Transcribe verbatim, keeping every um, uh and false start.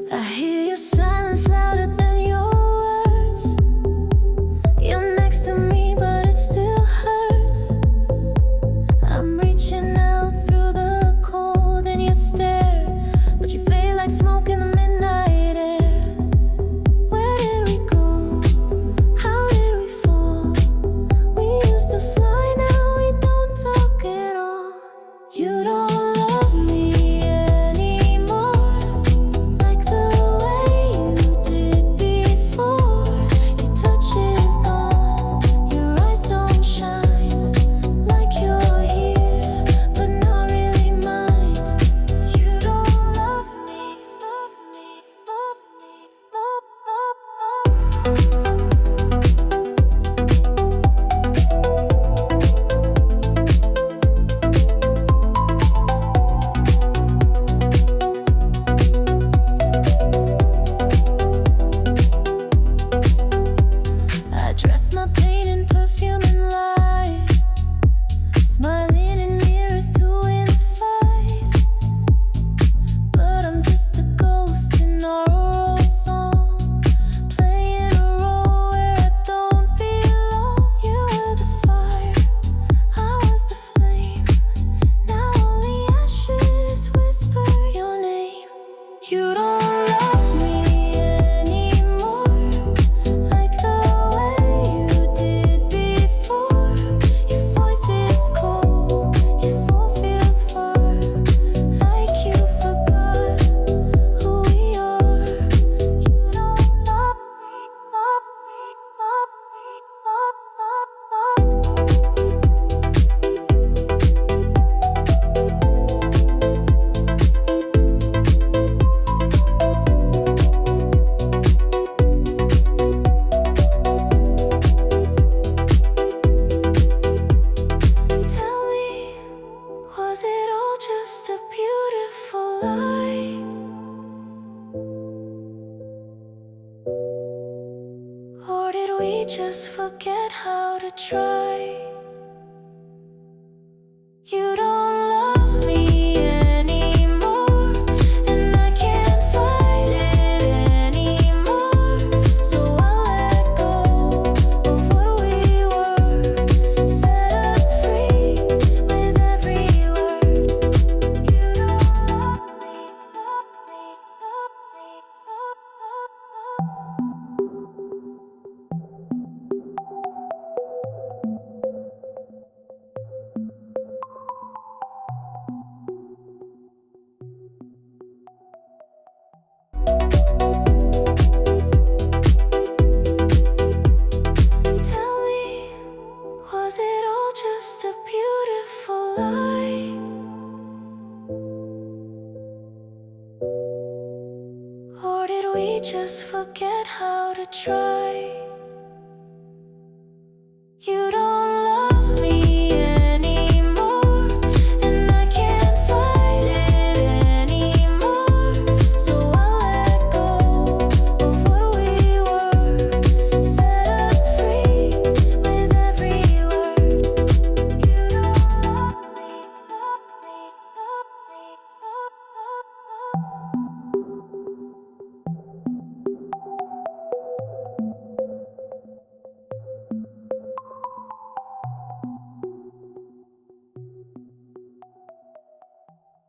I hear your silence louder than your words. You're next to me, but it still hurts. I'm reaching out through the cold in your stare, but you fade like smoke in the midnight air. Where did we go? How did we fall? We used to fly, now we don't talk at all. You don't love me anymore like the way you did before. Your touch is gone, your eyes don't shine like you're here, but not really mine. You don't love me, love me, love me, love, love, love. I dress my pain in perfume and light, smiling in mirrors to win the fight. But I'm just a ghost in our old song, playing a role where I don't belong. You were the fire, I was the flame. Now only ashes whisper your name. You don't love me anymore like the way you did before. Your voice is cold, your soul feels far, like you forgot who we are. You don't love me, love me, love me, love, love, love. Tell me, was it all just a beautiful lie? Or did we just forget how to try? You don't love me anymore, and I can't fight it anymore. So I'll let go of what we were, set us free with every word. You don't love me, love me, love me, love, love, love. Tell me, was it all just a beautiful lie? Or did we just forget how to try?